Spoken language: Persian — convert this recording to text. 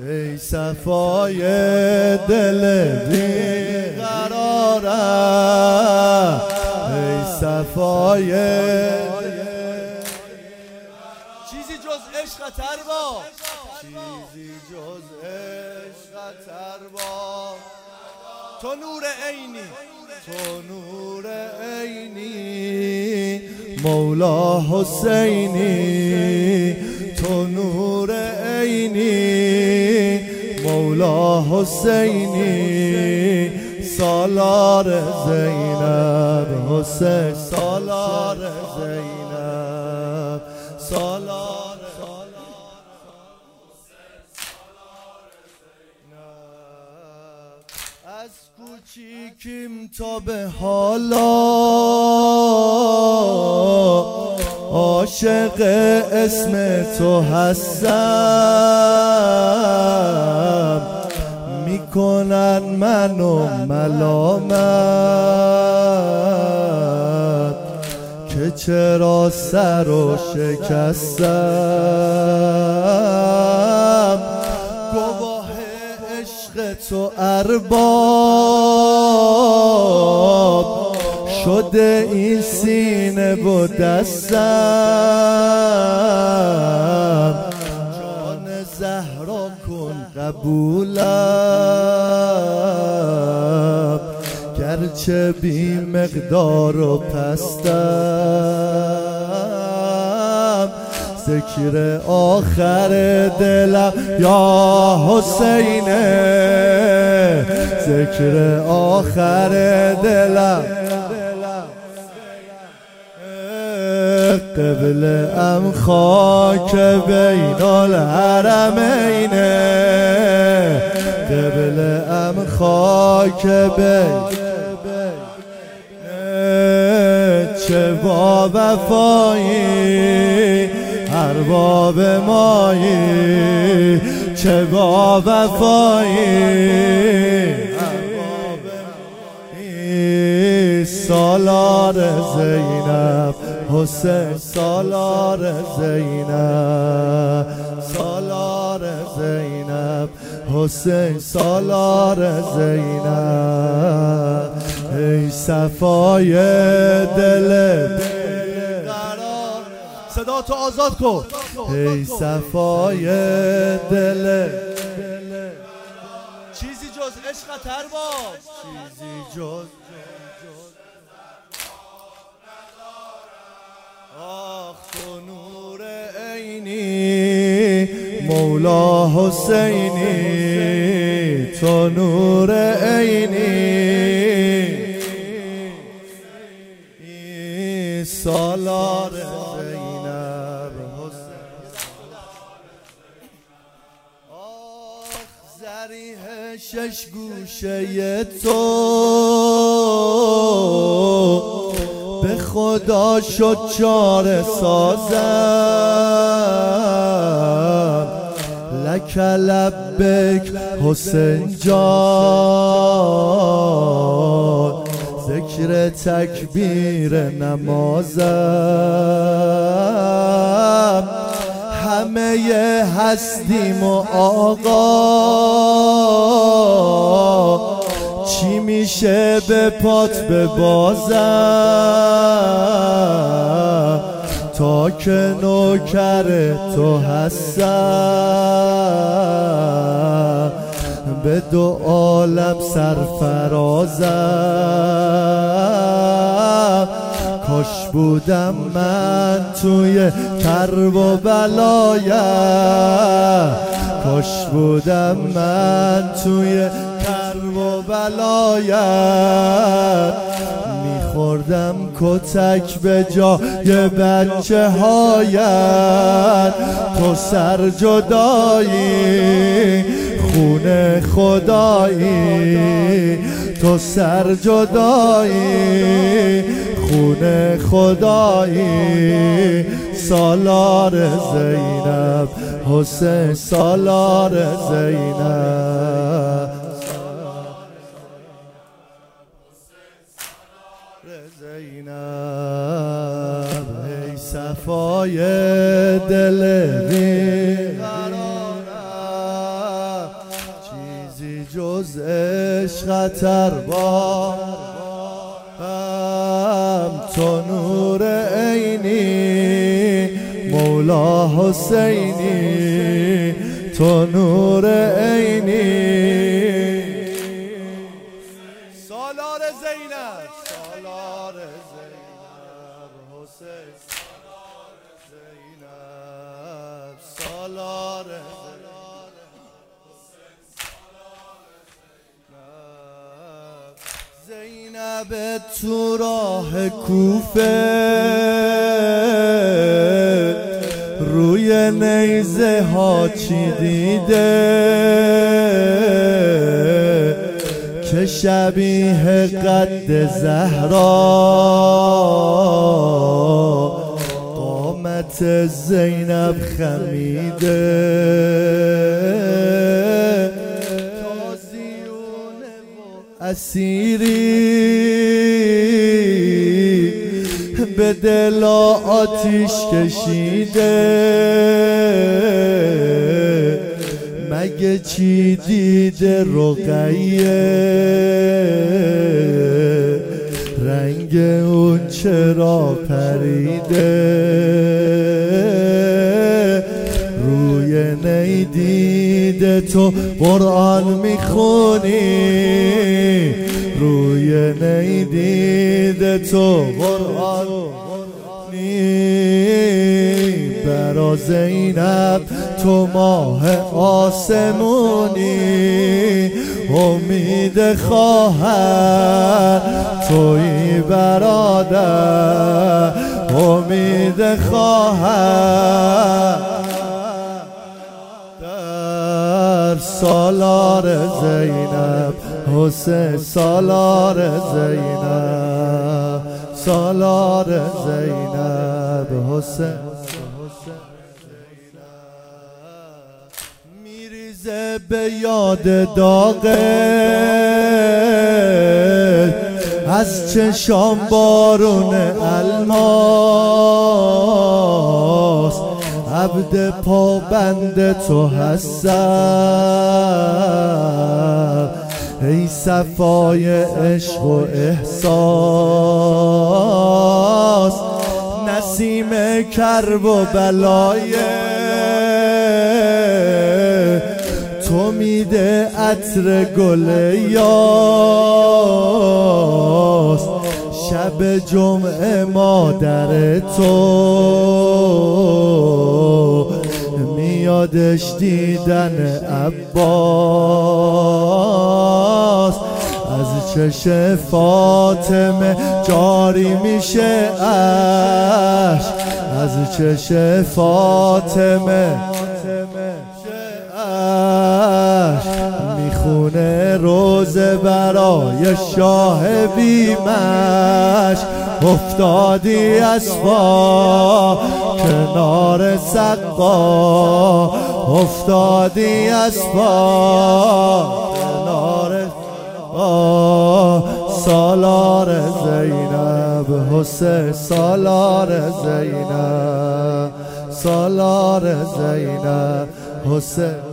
ای صفای دل بیقرارم، ای صفای چیزی جز عشق خطر با، چیزی جز عشق خطر با. تو نور عینی، تو نور عینی، مولا حسینی. تو نور عینی، مولا حسینی. سالار زینب حسین، سالار زینب، سالار از کوچیکیم تا به حالا عاشق اسم تو هستم. میکنن منو ملامت که چرا سر و شکستم. گواه عشق تو ارباب شده این سینه و دستم. جان زهرا کن قبولم گرچه بی مقدار و پستم. ذکر آخر دلم یا حسینه، ذکر آخر دلم قبل ام خاک بین الحرمین، قبل ام خاک بین. چه با وفایی ارباب مایی، چه با وفایی سالار زینب حسین، سالار زینب، سالار زینب حسین، سالار زینب. ای صفای دل بیقرار، صدا تو آزاد کن. ای صفای دل چیزی جز عشق خطر باش، چیزی جز آخ تو نور عینی، مولا حسینی. تو نور عینی، سالار زینب حسین. آخ ذریح شش گوشه تو به خدا شد چاره سازم. لک لبک حسین جان، ذکر تکبیر نمازم. همه هستیم و آقا چی میشه به پات ببازم. تا که نوکر تو هستم به دو عالم سرفرازم. کاش بودم من توی کرب و بلایت، کاش بودم من توی کرب و بلایت. میخوردم کتک به جای بچه هایت. تو سر جدایی خون خدایی، تو سر جدایی خون خدایی. سالار زینب حسین، سالار زینب، زینب. ای صفای دل بیقرارم، جز عشق ارباب تو نور عینی مولا حسینی تو نور عینی سالار زینب سالار زینب حسین زینب سالار زینب تو راه کوفه روی نیزه ها چی دیده که شبیه قد زهرا قامت زینب خمیده اسیری به دل آتیش کشیده مگه چی دیده رقیه رنگ اون چرا پریده روی نیدیده تو قرآن میخونی روی نیدیده تو قرآن برا زینب تو ماه آسمونی امید خواهر توی برادر امید خواهر در سالار زینب حسین سالار زینب سالار زینب حسین میریزه به یاد داغه از چشام بارون الماس عبد پابند تو هستم ای صفای عشق و احساس نسیم کرب و بلای تو میده عطر گل یاس شب جمعه مادر تو میادش دیدن عباس از چش فاطمه جاری میشه اشک از چش فاطمه میخونه روزه برای شاه بیمش افتادی از پا کنار سقا افتادی از پا کنار سالار زینب حسین سالار زینب سالار زینب حسین